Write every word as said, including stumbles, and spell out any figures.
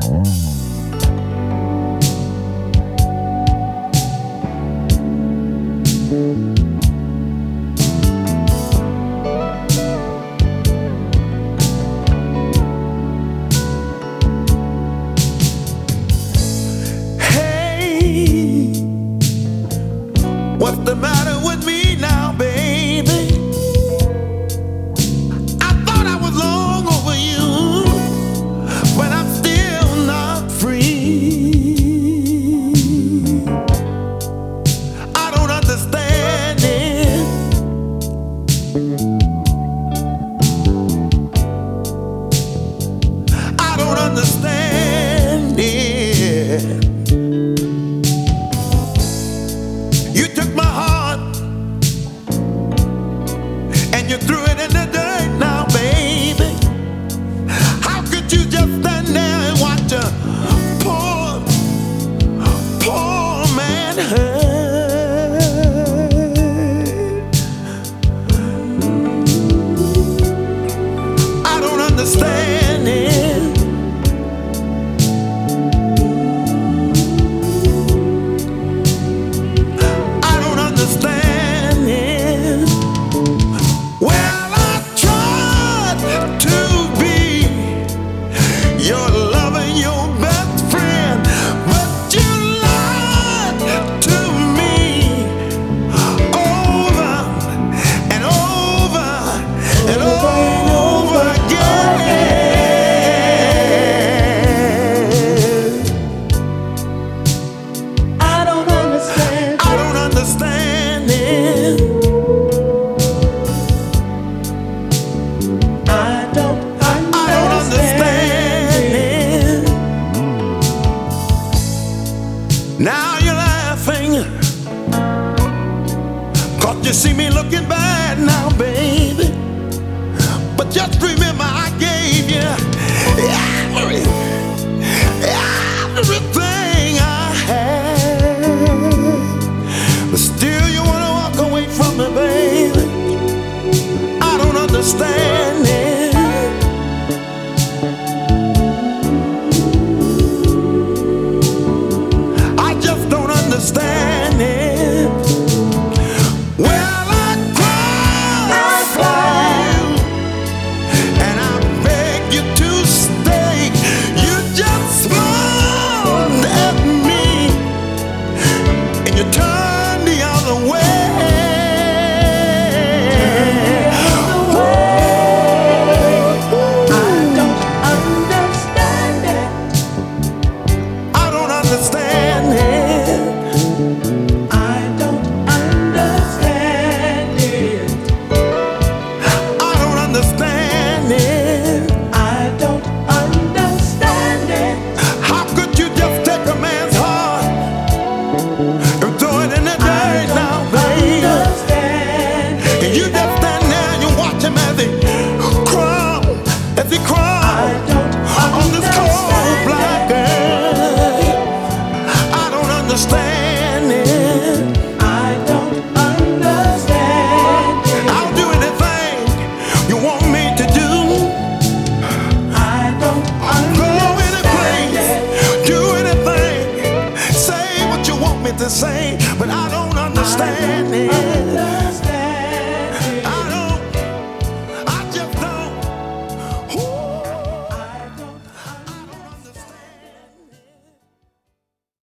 What's the matter with me now, baby? I thought I was long over you, but I'm still not free. I don't understand it. I don't understand it. You took my heart and you threw it in the dirt now, baby. How could you just stand there and watch a poor, poor man hurt? I don't understand it. Now you're laughing, 'cause you see me looking bad now, baby. But just remember I gave you every, everything I had. But still you wanna walk away from me, baby. I don't understand it. Understand it. Well, I cried, I cried, and I beg you to stay. You just smiled at me, and you turned the other way. I don't understand it. I don't understand it. Understand it. I don't understand it. I'll do anything you want me to do. I don't understand. Go any place, do anything, say what you want me to say, but I don't understand.